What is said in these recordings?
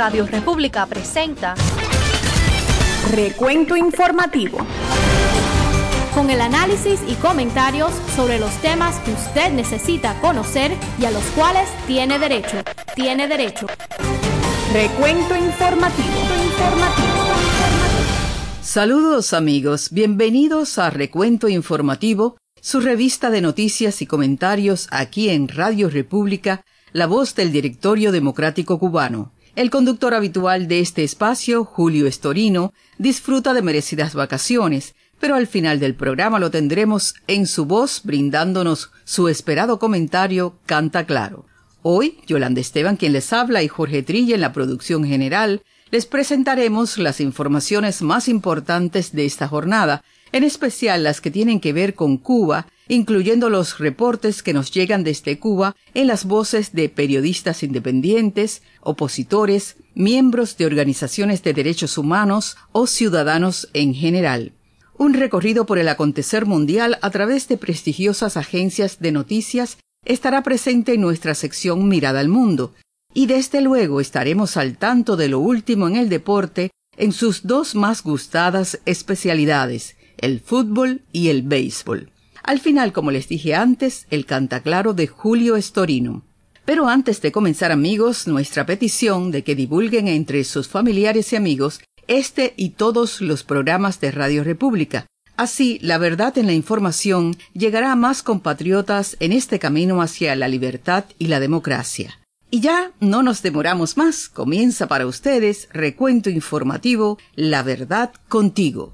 Radio República presenta Recuento Informativo, con el análisis y comentarios sobre los temas que usted necesita conocer y a los cuales tiene derecho. Recuento Informativo. Saludos amigos, bienvenidos a Recuento Informativo, su revista de noticias y comentarios aquí en Radio República, la voz del Directorio Democrático Cubano. El conductor habitual de este espacio, Julio Estorino, disfruta de merecidas vacaciones, pero al final del programa lo tendremos en su voz brindándonos su esperado comentario Canta Claro. Hoy, Yolanda Esteban quien les habla y Jorge Trilla en la producción general, les presentaremos las informaciones más importantes de esta jornada, en especial las que tienen que ver con Cuba, incluyendo los reportes que nos llegan desde Cuba en las voces de periodistas independientes, opositores, miembros de organizaciones de derechos humanos o ciudadanos en general. Un recorrido por el acontecer mundial a través de prestigiosas agencias de noticias estará presente en nuestra sección Mirada al Mundo, y desde luego estaremos al tanto de lo último en el deporte en sus dos más gustadas especialidades, el fútbol y el béisbol. Al final, como les dije antes, el cantaclaro de Julio Estorino. Pero antes de comenzar, amigos, nuestra petición de que divulguen entre sus familiares y amigos este y todos los programas de Radio República. Así, la verdad en la información llegará a más compatriotas en este camino hacia la libertad y la democracia. Y ya no nos demoramos más, comienza para ustedes Recuento Informativo, La Verdad Contigo.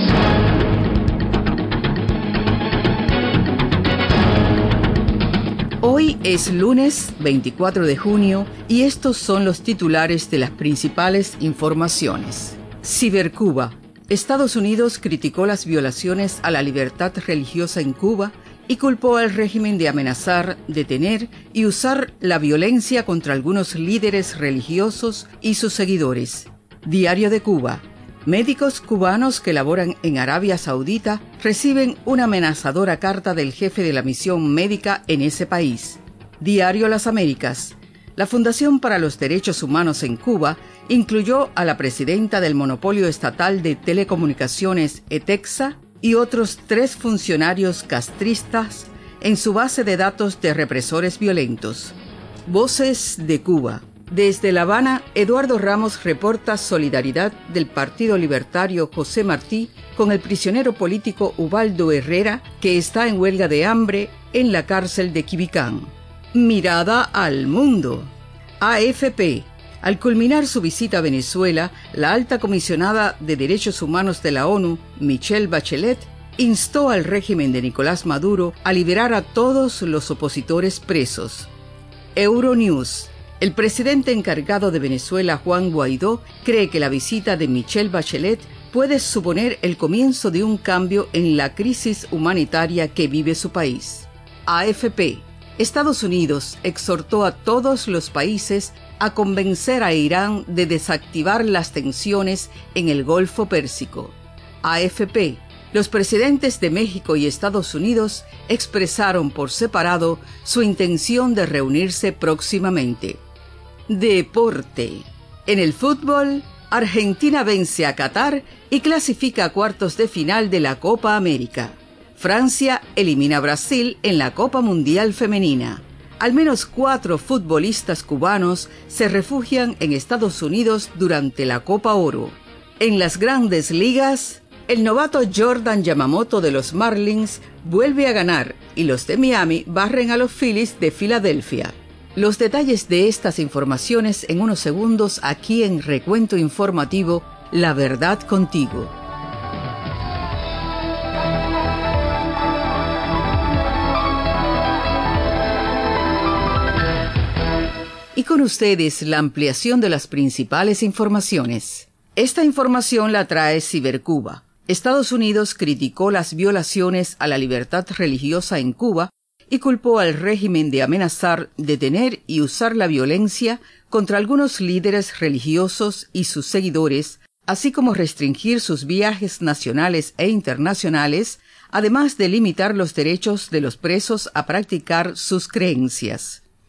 Hoy es lunes 24 de junio y estos son los titulares de las principales informaciones. Cibercuba. Estados Unidos criticó las violaciones a la libertad religiosa en Cuba y culpó al régimen de amenazar, detener y usar la violencia contra algunos líderes religiosos y sus seguidores. Diario de Cuba. Médicos cubanos que laboran en Arabia Saudita reciben una amenazadora carta del jefe de la misión médica en ese país. Diario Las Américas. La Fundación para los Derechos Humanos en Cuba incluyó a la presidenta del monopolio estatal de telecomunicaciones ETEXA y otros 3 funcionarios castristas en su base de datos de represores violentos. Voces de Cuba. Desde La Habana, Eduardo Ramos reporta solidaridad del Partido Libertario José Martí con el prisionero político Ubaldo Herrera, que está en huelga de hambre en la cárcel de Quibicán. Mirada al mundo. AFP. Al culminar su visita a Venezuela, la alta comisionada de Derechos Humanos de la ONU, Michelle Bachelet, instó al régimen de Nicolás Maduro a liberar a todos los opositores presos. Euronews. El presidente encargado de Venezuela, Juan Guaidó, cree que la visita de Michelle Bachelet puede suponer el comienzo de un cambio en la crisis humanitaria que vive su país. AFP. Estados Unidos exhortó a todos los países a convencer a Irán de desactivar las tensiones en el Golfo Pérsico. AFP. Los presidentes de México y Estados Unidos expresaron por separado su intención de reunirse próximamente. Deporte. En el fútbol, Argentina vence a Qatar y clasifica a cuartos de final de la Copa América. Francia elimina a Brasil en la Copa Mundial Femenina. Al menos 4 futbolistas cubanos se refugian en Estados Unidos durante la Copa Oro. En las Grandes Ligas, el novato Jordan Yamamoto de los Marlins vuelve a ganar y los de Miami barren a los Phillies de Filadelfia. Los detalles de estas informaciones en unos segundos aquí en Recuento Informativo, La Verdad Contigo. Y con ustedes la ampliación de las principales informaciones. Esta información la trae Cibercuba. Estados Unidos criticó las violaciones a la libertad religiosa en Cuba y culpó al régimen de amenazar, detener y usar la violencia contra algunos líderes religiosos y sus seguidores, así como restringir sus viajes nacionales e internacionales, además de limitar los derechos de los presos a practicar sus creencias.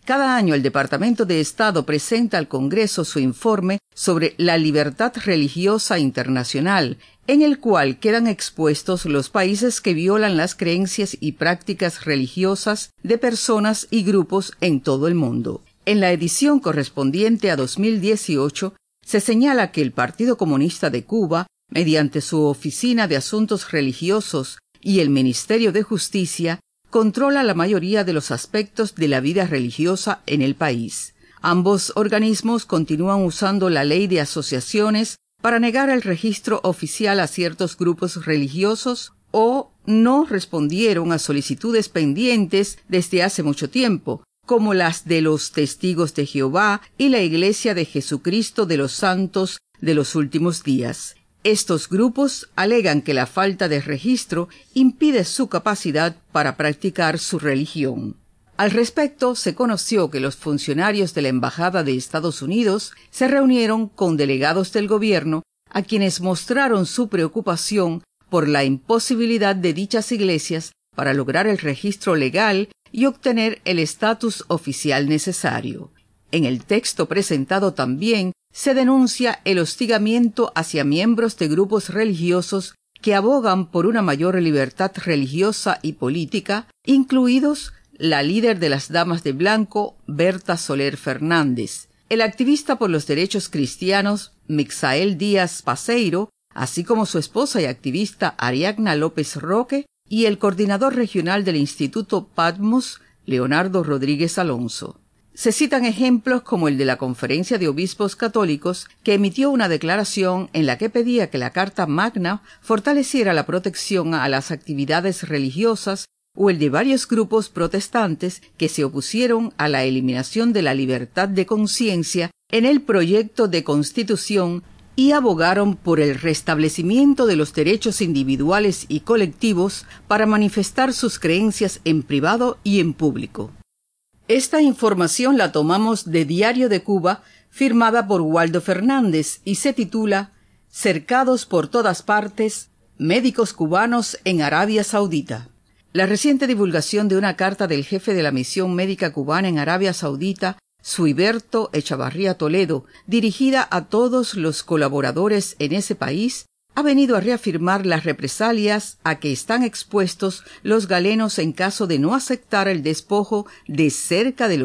Cada año el Departamento de Estado presenta al Congreso su informe sobre la libertad religiosa internacional, en el cual quedan expuestos los países que violan las creencias y prácticas religiosas de personas y grupos en todo el mundo. En la edición correspondiente a 2018, se señala que el Partido Comunista de Cuba, mediante su Oficina de Asuntos Religiosos y el Ministerio de Justicia, controla la mayoría de los aspectos de la vida religiosa en el país. Ambos organismos continúan usando la ley de asociaciones para negar el registro oficial a ciertos grupos religiosos o no respondieron a solicitudes pendientes desde hace mucho tiempo, como las de los Testigos de Jehová y la Iglesia de Jesucristo de los Santos de los Últimos Días. Estos grupos alegan que la falta de registro impide su capacidad para practicar su religión. Al respecto, se conoció que los funcionarios de la Embajada de Estados Unidos se reunieron con delegados del gobierno a quienes mostraron su preocupación por la imposibilidad de dichas iglesias para lograr el registro legal y obtener el estatus oficial necesario. En el texto presentado también se denuncia el hostigamiento hacia miembros de grupos religiosos que abogan por una mayor libertad religiosa y política, incluidos la líder de las Damas de Blanco, Berta Soler Fernández, el activista por los derechos cristianos, Mixael Díaz Paseiro, así como su esposa y activista Ariadna López Roque, y el coordinador regional del Instituto Patmos, Leonardo Rodríguez Alonso. Se citan ejemplos como el de la Conferencia de Obispos Católicos, que emitió una declaración en la que pedía que la Carta Magna fortaleciera la protección a las actividades religiosas, o el de varios grupos protestantes que se opusieron a la eliminación de la libertad de conciencia en el proyecto de Constitución y abogaron por el restablecimiento de los derechos individuales y colectivos para manifestar sus creencias en privado y en público. Esta información la tomamos de Diario de Cuba, firmada por Waldo Fernández, y se titula «Cercados por todas partes, médicos cubanos en Arabia Saudita». La reciente divulgación de una carta del jefe de la Misión Médica Cubana en Arabia Saudita, Suiberto Echavarría Toledo, dirigida a todos los colaboradores en ese país, ha venido a reafirmar las represalias a que están expuestos los galenos en caso de no aceptar el despojo de cerca del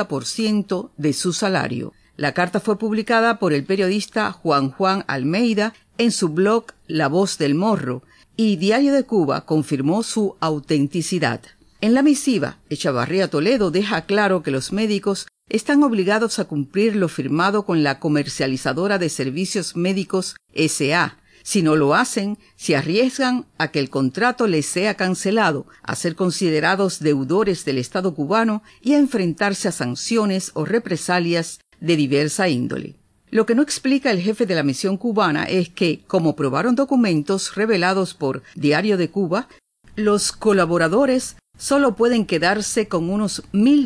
80% de su salario. La carta fue publicada por el periodista Juan Almeida en su blog La Voz del Morro, y Diario de Cuba confirmó su autenticidad. En la misiva, Echavarría Toledo deja claro que los médicos están obligados a cumplir lo firmado con la comercializadora de servicios médicos S.A. Si no lo hacen, se arriesgan a que el contrato les sea cancelado, a ser considerados deudores del Estado cubano y a enfrentarse a sanciones o represalias de diversa índole. Lo que no explica el jefe de la misión cubana es que, como probaron documentos revelados por Diario de Cuba, los colaboradores solo pueden quedarse con unos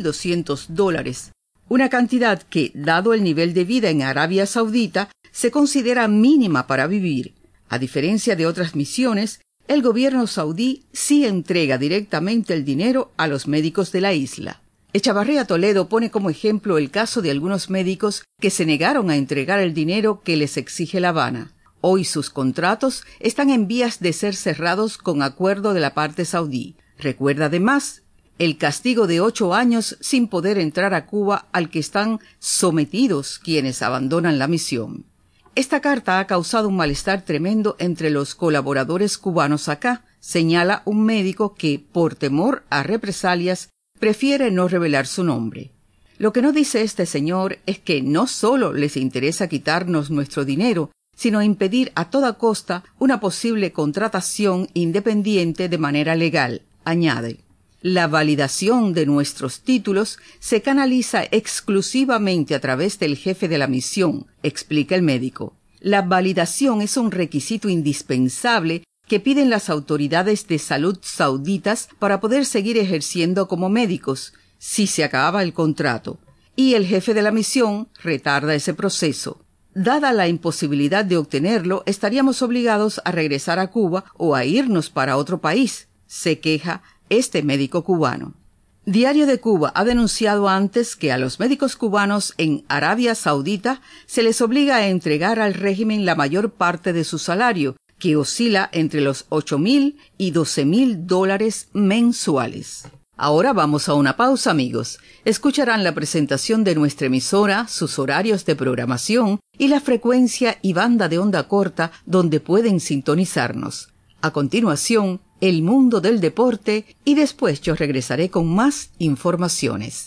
$1,200, una cantidad que, dado el nivel de vida en Arabia Saudita, se considera mínima para vivir. A diferencia de otras misiones, el gobierno saudí sí entrega directamente el dinero a los médicos de la isla. Echavarría Toledo pone como ejemplo el caso de algunos médicos que se negaron a entregar el dinero que les exige La Habana. Hoy sus contratos están en vías de ser cerrados con acuerdo de la parte saudí. Recuerda además el castigo de 8 años sin poder entrar a Cuba al que están sometidos quienes abandonan la misión. Esta carta ha causado un malestar tremendo entre los colaboradores cubanos acá, señala un médico que, por temor a represalias, prefiere no revelar su nombre. Lo que no dice este señor es que no solo les interesa quitarnos nuestro dinero, sino impedir a toda costa una posible contratación independiente de manera legal, añade. La validación de nuestros títulos se canaliza exclusivamente a través del jefe de la misión, explica el médico. La validación es un requisito indispensable que piden las autoridades de salud sauditas para poder seguir ejerciendo como médicos, si se acaba el contrato, y el jefe de la misión retarda ese proceso. Dada la imposibilidad de obtenerlo, estaríamos obligados a regresar a Cuba o a irnos para otro país, se queja este médico cubano. Diario de Cuba ha denunciado antes que a los médicos cubanos en Arabia Saudita se les obliga a entregar al régimen la mayor parte de su salario, que oscila entre los $8,000 y $12,000 mensuales. Ahora vamos a una pausa, amigos. Escucharán la presentación de nuestra emisora, sus horarios de programación y la frecuencia y banda de onda corta donde pueden sintonizarnos. A continuación, el mundo del deporte y después yo regresaré con más informaciones.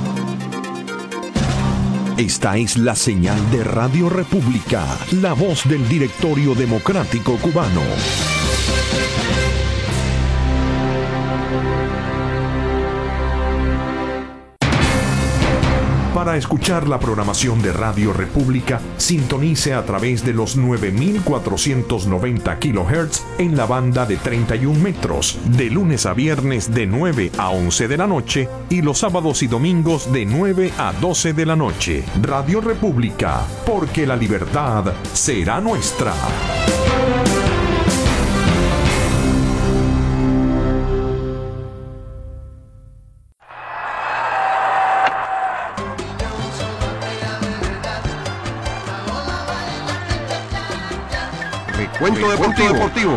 Esta es la señal de Radio República, la voz del Directorio Democrático Cubano. Para escuchar la programación de Radio República, sintonice a través de los 9.490 kHz en la banda de 31 metros, de lunes a viernes de 9 a 11 de la noche y los sábados y domingos de 9 a 12 de la noche. Radio República, porque la libertad será nuestra. Recuento deportivo.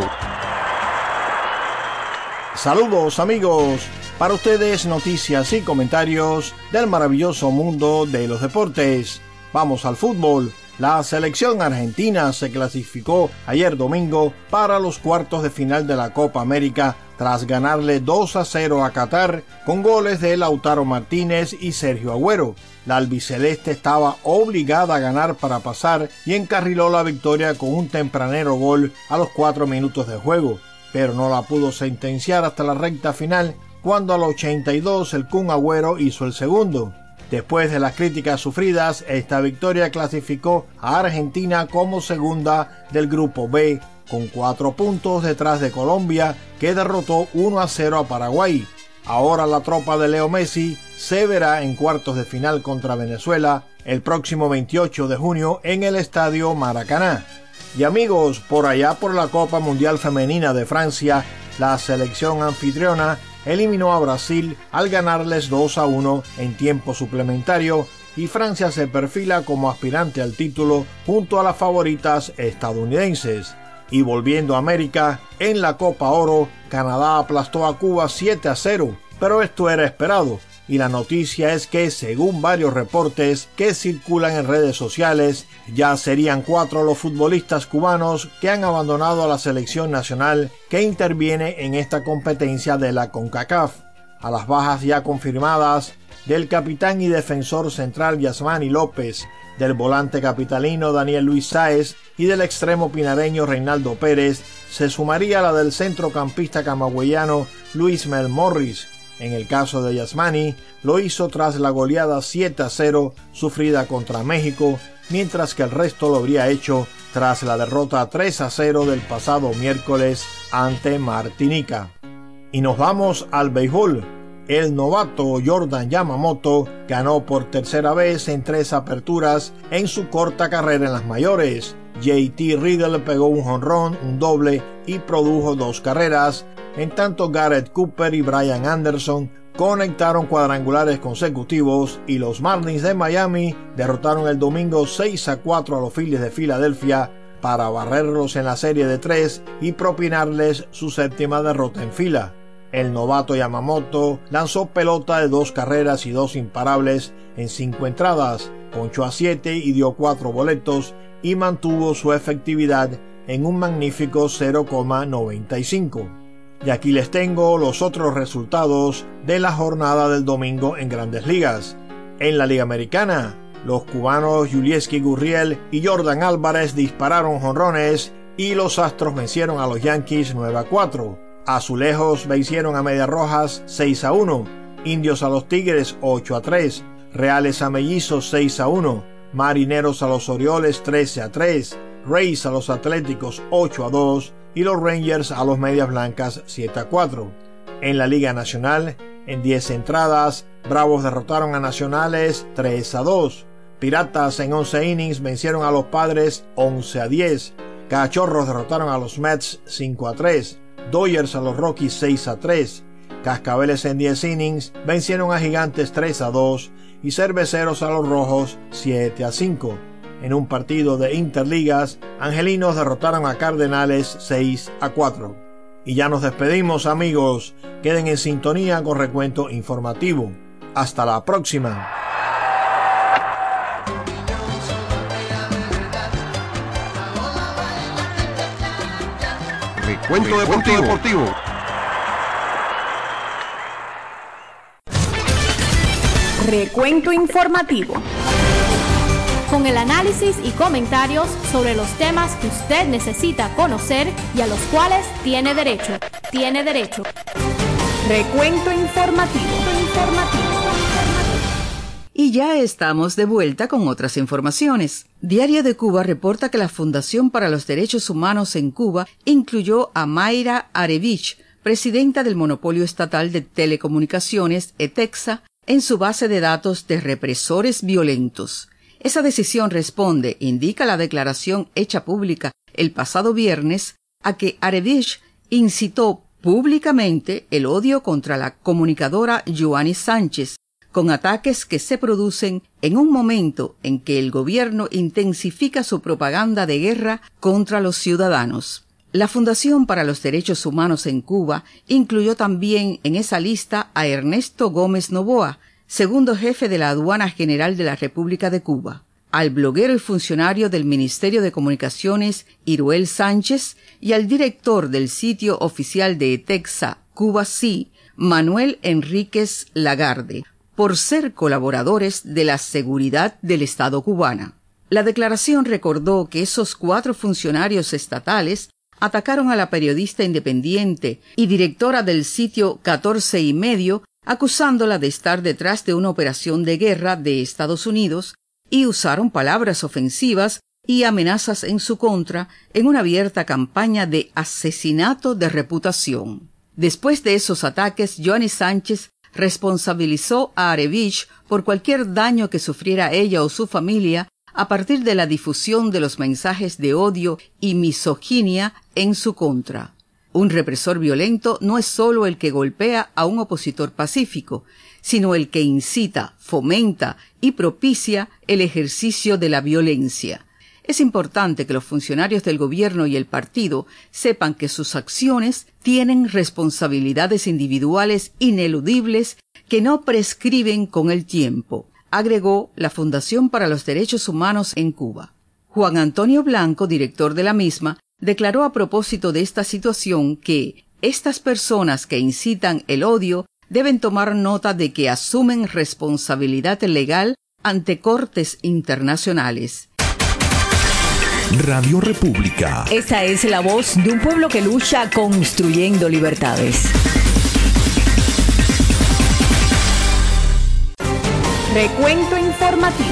Saludos, amigos. Para ustedes, noticias y comentarios del maravilloso mundo de los deportes. Vamos al fútbol. La selección argentina se clasificó ayer domingo para los cuartos de final de la Copa América tras ganarle 2-0 a Qatar con goles de Lautaro Martínez y Sergio Agüero. La albiceleste estaba obligada a ganar para pasar y encarriló la victoria con un tempranero gol a los 4 minutos de juego, pero no la pudo sentenciar hasta la recta final cuando al 82 el Kun Agüero hizo el segundo. Después de las críticas sufridas, esta victoria clasificó a Argentina como segunda del Grupo B, con 4 puntos detrás de Colombia, que derrotó 1-0 a Paraguay. Ahora la tropa de Leo Messi se verá en cuartos de final contra Venezuela el próximo 28 de junio en el Estadio Maracaná. Y amigos, por allá por la Copa Mundial Femenina de Francia, la selección anfitriona eliminó a Brasil al ganarles 2-1 en tiempo suplementario y Francia se perfila como aspirante al título junto a las favoritas estadounidenses. Y volviendo a América, en la Copa Oro, Canadá aplastó a Cuba 7-0, pero esto era esperado. Y la noticia es que, según varios reportes que circulan en redes sociales, ya serían 4 los futbolistas cubanos que han abandonado a la selección nacional que interviene en esta competencia de la CONCACAF. A las bajas ya confirmadas del capitán y defensor central Yasmani López, del volante capitalino Daniel Luis Sáez y del extremo pinareño Reinaldo Pérez, se sumaría la del centrocampista camagüeyano Luis Mel Morris. En el caso de Yasmani, lo hizo tras la goleada 7-0 sufrida contra México, mientras que el resto lo habría hecho tras la derrota 3-0 del pasado miércoles ante Martinica. Y nos vamos al béisbol. El novato Jordan Yamamoto ganó por tercera vez en 3 aperturas en su corta carrera en las mayores. JT Riddle pegó un jonrón, un doble y produjo 2 carreras, en tanto Garrett Cooper y Brian Anderson conectaron cuadrangulares consecutivos y los Marlins de Miami derrotaron el domingo 6-4 a los Phillies de Filadelfia para barrerlos en la serie de 3 y propinarles su 7ª derrota en fila. El novato Yamamoto lanzó pelota de 2 carreras y 2 imparables en 5 entradas, ponchó a 7 y dio 4 boletos y mantuvo su efectividad en un magnífico 0,95. Y aquí les tengo los otros resultados de la jornada del domingo en Grandes Ligas. En la Liga Americana, los cubanos Yulieski Gurriel y Jordan Álvarez dispararon jonrones y los Astros vencieron a los Yankees 9-4. Azulejos vencieron a Medias Rojas 6-1, Indios a los Tigres 8-3, Reales a Mellizos 6-1, Marineros a los Orioles 13-3, Rays a los Atléticos 8-2 y los Rangers a los Medias Blancas 7-4. En la Liga Nacional, en 10 entradas, Bravos derrotaron a Nacionales 3-2, Piratas en 11 innings vencieron a los Padres 11-10, Cachorros derrotaron a los Mets 5-3, Dodgers a los Rockies 6-3, Cascabeles en 10 innings vencieron a Gigantes 3-2 y Cerveceros a los Rojos 7-5. En un partido de Interligas, Angelinos derrotaron a Cardenales 6-4. Y ya nos despedimos, amigos. Queden en sintonía con Recuento Informativo. Hasta la próxima. Recuento Deportivo. Recuento informativo. Con el análisis y comentarios sobre los temas que usted necesita conocer y a los cuales tiene derecho. Recuento informativo. Y ya estamos de vuelta con otras informaciones. Diario de Cuba reporta que la Fundación para los Derechos Humanos en Cuba incluyó a Mayra Arevich, presidenta del Monopolio Estatal de Telecomunicaciones, ETEXA, en su base de datos de represores violentos. Esa decisión responde, indica la declaración hecha pública el pasado viernes, a que Arevich incitó públicamente el odio contra la comunicadora Yoani Sánchez, con ataques que se producen en un momento en que el gobierno intensifica su propaganda de guerra contra los ciudadanos. La Fundación para los Derechos Humanos en Cuba incluyó también en esa lista a Ernesto Gómez Novoa, segundo jefe de la Aduana General de la República de Cuba, al bloguero y funcionario del Ministerio de Comunicaciones Iruel Sánchez y al director del sitio oficial de ETEXA, Cuba Sí, Manuel Enríquez Lagarde, por ser colaboradores de la seguridad del Estado cubana. La declaración recordó que esos 4 funcionarios estatales atacaron a la periodista independiente y directora del sitio 14 y medio, acusándola de estar detrás de una operación de guerra de Estados Unidos, y usaron palabras ofensivas y amenazas en su contra en una abierta campaña de asesinato de reputación. Después de esos ataques, Yoani Sánchez responsabilizó a Arevich por cualquier daño que sufriera ella o su familia a partir de la difusión de los mensajes de odio y misoginia en su contra. Un represor violento no es solo el que golpea a un opositor pacífico, sino el que incita, fomenta y propicia el ejercicio de la violencia. Es importante que los funcionarios del gobierno y el partido sepan que sus acciones tienen responsabilidades individuales ineludibles que no prescriben con el tiempo, agregó la Fundación para los Derechos Humanos en Cuba. Juan Antonio Blanco, director de la misma, declaró a propósito de esta situación que estas personas que incitan el odio deben tomar nota de que asumen responsabilidad legal ante cortes internacionales. Radio República. Esa es la voz de un pueblo que lucha construyendo libertades. Recuento informativo.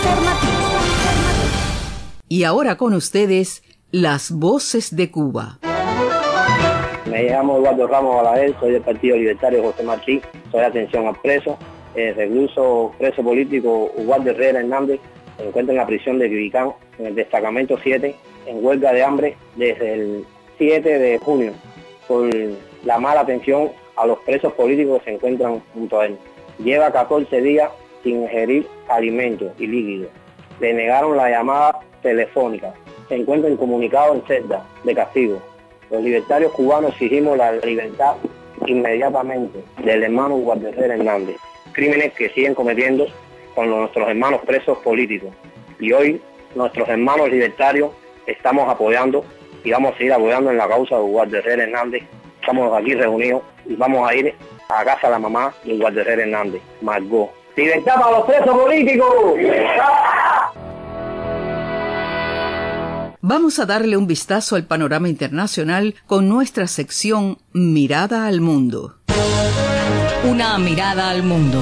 Y ahora con ustedes, las voces de Cuba. Me llamo Eduardo Ramos Balaguer, soy del Partido Libertario José Martí, soy atención al preso, el recluso preso político Ubaldo Herrera Hernández se encuentra en la prisión de Quibicán, en el destacamento 7, en huelga de hambre desde el 7 de junio, por la mala atención a los presos políticos que se encuentran junto a él. Lleva 14 días sin ingerir alimentos y líquidos. Le negaron la llamada telefónica. Se encuentra incomunicado en celda de castigo. Los libertarios cubanos exigimos la libertad inmediatamente del hermano Ubaldo Herrera Hernández. Crímenes que siguen cometiendo con nuestros hermanos presos políticos. Y hoy nuestros hermanos libertarios estamos apoyando y vamos a seguir apoyando en la causa de Ubaldo Herrera Hernández. Estamos aquí reunidos y vamos a ir a casa de la mamá de Ubaldo Herrera Hernández, Margot. ¡Libertad para los presos políticos! ¡Libertad! Vamos a darle un vistazo al panorama internacional con nuestra sección Mirada al Mundo. Una mirada al mundo.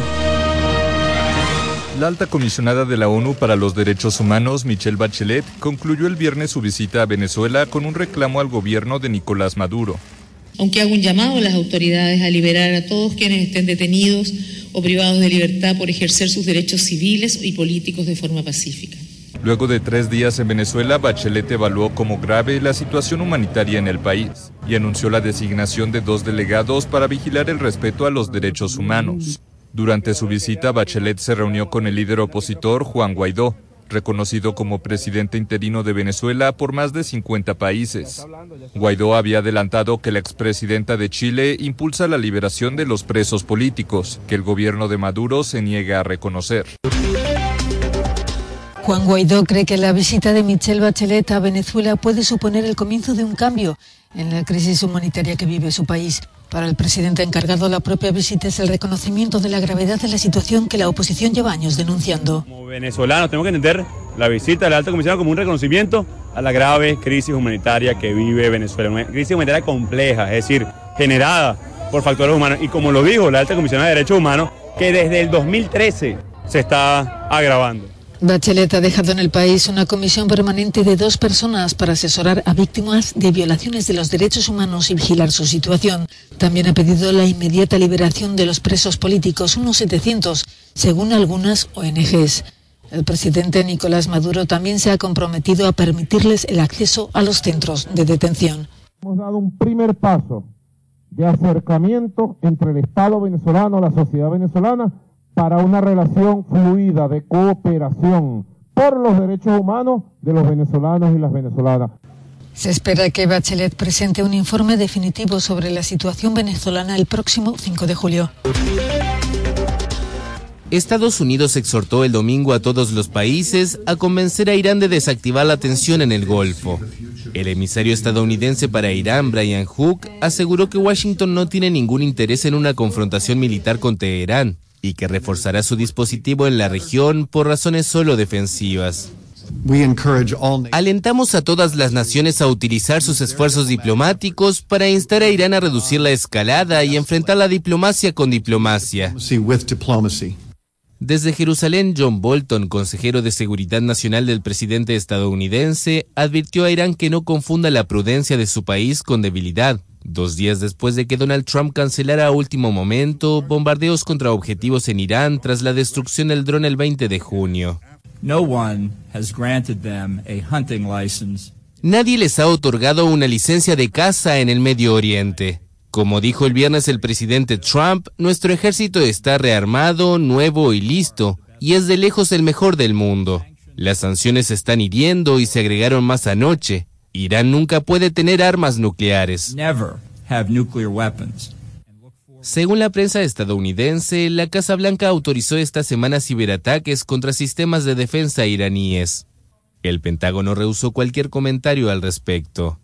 La alta comisionada de la ONU para los Derechos Humanos, Michelle Bachelet, concluyó el viernes su visita a Venezuela con un reclamo al gobierno de Nicolás Maduro. Aunque hago un llamado a las autoridades a liberar a todos quienes estén detenidos o privados de libertad por ejercer sus derechos civiles y políticos de forma pacífica. Luego de 3 días en Venezuela, Bachelet evaluó como grave la situación humanitaria en el país y anunció la designación de 2 delegados para vigilar el respeto a los derechos humanos. Durante su visita, Bachelet se reunió con el líder opositor Juan Guaidó, reconocido como presidente interino de Venezuela por más de 50 países. Guaidó había adelantado que la expresidenta de Chile impulsa la liberación de los presos políticos, que el gobierno de Maduro se niega a reconocer. Juan Guaidó cree que la visita de Michelle Bachelet a Venezuela puede suponer el comienzo de un cambio en la crisis humanitaria que vive su país. Para el presidente encargado, la propia visita es el reconocimiento de la gravedad de la situación que la oposición lleva años denunciando. Como venezolanos tenemos que entender la visita de la alta comisionada como un reconocimiento a la grave crisis humanitaria que vive Venezuela. Una crisis humanitaria compleja, es decir, generada por factores humanos. Y como lo dijo la alta comisionada de Derechos Humanos, que desde el 2013 se está agravando. Bachelet ha dejado en el país una comisión permanente de 2 personas para asesorar a víctimas de violaciones de los derechos humanos y vigilar su situación. También ha pedido la inmediata liberación de los presos políticos, unos 700, según algunas ONGs. El presidente Nicolás Maduro también se ha comprometido a permitirles el acceso a los centros de detención. Hemos dado un primer paso de acercamiento entre el Estado venezolano, la sociedad venezolana, para una relación fluida de cooperación por los derechos humanos de los venezolanos y las venezolanas. Se espera que Bachelet presente un informe definitivo sobre la situación venezolana el próximo 5 de julio. Estados Unidos exhortó el domingo a todos los países a convencer a Irán de desactivar la tensión en el Golfo. El emisario estadounidense para Irán, Brian Hook, aseguró que Washington no tiene ningún interés en una confrontación militar con Teherán y que reforzará su dispositivo en la región por razones solo defensivas. Alentamos a todas las naciones a utilizar sus esfuerzos diplomáticos para instar a Irán a reducir la escalada y enfrentar la diplomacia con diplomacia. Desde Jerusalén, John Bolton, consejero de Seguridad Nacional del presidente estadounidense, advirtió a Irán que no confunda la prudencia de su país con debilidad. 2 días después de que Donald Trump cancelara a último momento bombardeos contra objetivos en Irán tras la destrucción del dron el 20 de junio. Nadie les ha otorgado una licencia de caza en el Medio Oriente. Como dijo el viernes el presidente Trump, nuestro ejército está rearmado, nuevo y listo, y es de lejos el mejor del mundo. Las sanciones están hiriendo y se agregaron más anoche. Irán nunca puede tener armas nucleares. Según la prensa estadounidense, la Casa Blanca autorizó esta semana ciberataques contra sistemas de defensa iraníes. El Pentágono rehusó cualquier comentario al respecto.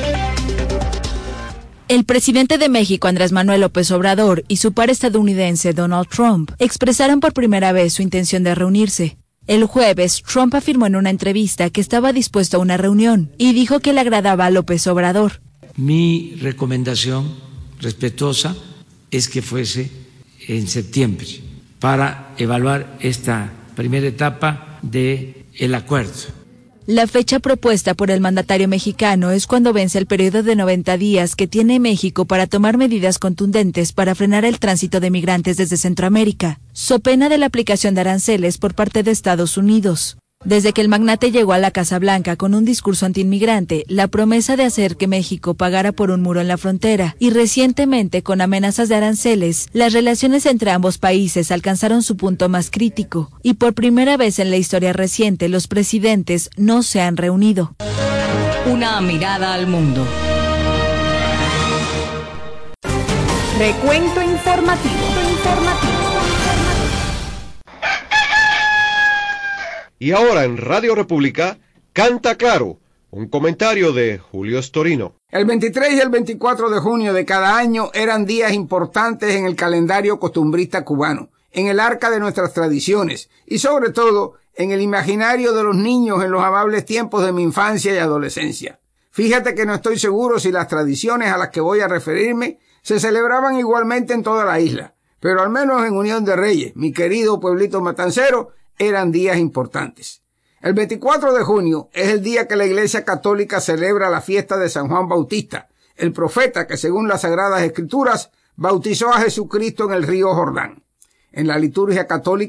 El presidente de México, Andrés Manuel López Obrador, y su par estadounidense, Donald Trump, expresaron por primera vez su intención de reunirse. El jueves, Trump afirmó en una entrevista que estaba dispuesto a una reunión y dijo que le agradaba a López Obrador. Mi recomendación respetuosa es que fuese en septiembre para evaluar esta primera etapa del acuerdo. La fecha propuesta por el mandatario mexicano es cuando vence el periodo de 90 días que tiene México para tomar medidas contundentes para frenar el tránsito de migrantes desde Centroamérica, so pena de la aplicación de aranceles por parte de Estados Unidos. Desde que el magnate llegó a la Casa Blanca con un discurso antiinmigrante, la promesa de hacer que México pagara por un muro en la frontera y recientemente con amenazas de aranceles, las relaciones entre ambos países alcanzaron su punto más crítico y por primera vez en la historia reciente los presidentes no se han reunido. Una mirada al mundo. Recuento informativo. Y ahora en Radio República, Canta Claro, un comentario de Julio Storino. El 23 y el 24 de junio de cada año eran días importantes en el calendario costumbrista cubano, en el arca de nuestras tradiciones y sobre todo en el imaginario de los niños en los amables tiempos de mi infancia y adolescencia. Fíjate que no estoy seguro si las tradiciones a las que voy a referirme se celebraban igualmente en toda la isla, pero al menos en Unión de Reyes, mi querido pueblito matancero, eran días importantes. El 24 de junio es el día que la Iglesia Católica celebra la fiesta de San Juan Bautista, el profeta que según las Sagradas Escrituras bautizó a Jesucristo en el río Jordán. En la liturgia católica,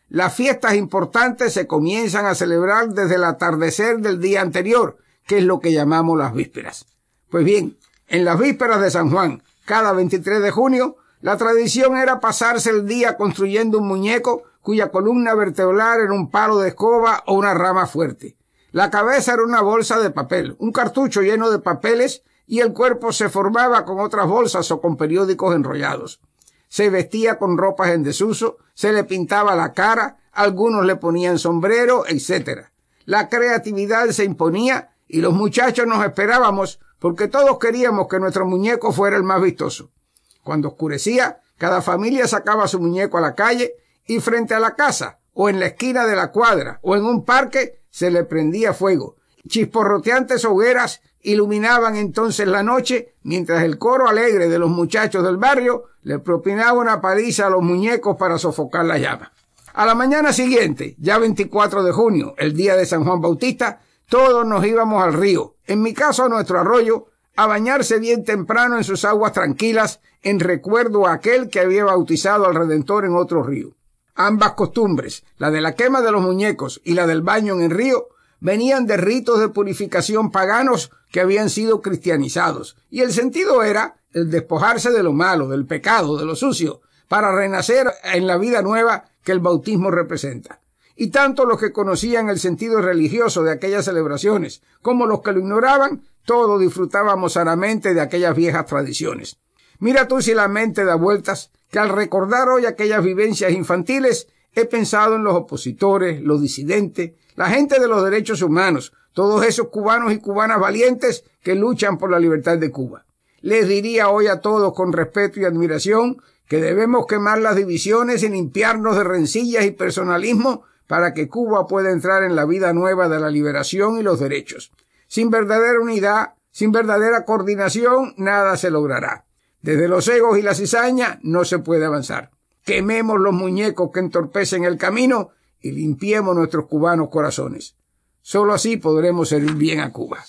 Las fiestas importantes se comienzan a celebrar desde el atardecer del día anterior, que es lo que llamamos las vísperas. Pues bien, en las vísperas de San Juan, cada 23 de junio, la tradición era pasarse el día construyendo un muñeco cuya columna vertebral era un palo de escoba o una rama fuerte. La cabeza era una bolsa de papel, un cartucho lleno de papeles, y el cuerpo se formaba con otras bolsas o con periódicos enrollados. Se vestía con ropas en desuso, se le pintaba la cara, algunos le ponían sombrero, etc. La creatividad se imponía y los muchachos nos esperábamos porque todos queríamos que nuestro muñeco fuera el más vistoso. Cuando oscurecía, cada familia sacaba su muñeco a la calle y frente a la casa, o en la esquina de la cuadra, o en un parque, se le prendía fuego. Chisporroteantes hogueras iluminaban entonces la noche, mientras el coro alegre de los muchachos del barrio le propinaba una paliza a los muñecos para sofocar la llama. A la mañana siguiente, ya 24 de junio, el día de San Juan Bautista, todos nos íbamos al río, en mi caso a nuestro arroyo, a bañarse bien temprano en sus aguas tranquilas, en recuerdo a aquel que había bautizado al Redentor en otro río. Ambas costumbres, la de la quema de los muñecos y la del baño en el río, venían de ritos de purificación paganos que habían sido cristianizados, y el sentido era el despojarse de lo malo, del pecado, de lo sucio, para renacer en la vida nueva que el bautismo representa. Y tanto los que conocían el sentido religioso de aquellas celebraciones como los que lo ignoraban, todos disfrutábamos sanamente de aquellas viejas tradiciones. Mira tú si la mente da vueltas, que al recordar hoy aquellas vivencias infantiles, he pensado en los opositores, los disidentes, la gente de los derechos humanos, todos esos cubanos y cubanas valientes que luchan por la libertad de Cuba. Les diría hoy a todos con respeto y admiración que debemos quemar las divisiones y limpiarnos de rencillas y personalismo para que Cuba pueda entrar en la vida nueva de la liberación y los derechos. Sin verdadera unidad, sin verdadera coordinación, nada se logrará. Desde los egos y la cizaña no se puede avanzar. Quememos los muñecos que entorpecen el camino y limpiemos nuestros cubanos corazones. Solo así podremos servir bien a Cuba.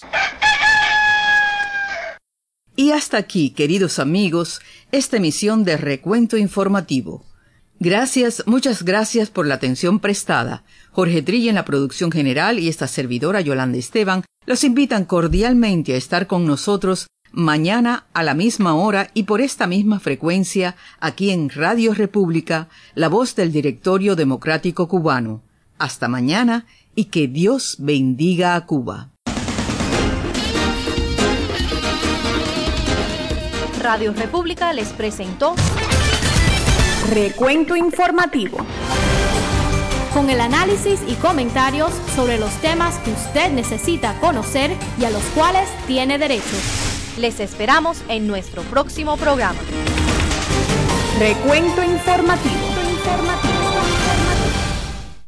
Y hasta aquí, queridos amigos, esta emisión de Recuento Informativo. Gracias, muchas gracias por la atención prestada. Jorge Trilla en la producción general y esta servidora Yolanda Esteban los invitan cordialmente a estar con nosotros mañana a la misma hora y por esta misma frecuencia aquí en Radio República, la voz del Directorio Democrático Cubano. Hasta mañana y que Dios bendiga a Cuba. Radio República les presentó Recuento Informativo, con el análisis y comentarios sobre los temas que usted necesita conocer y a los cuales tiene derecho. Les esperamos en nuestro próximo programa. Recuento Informativo.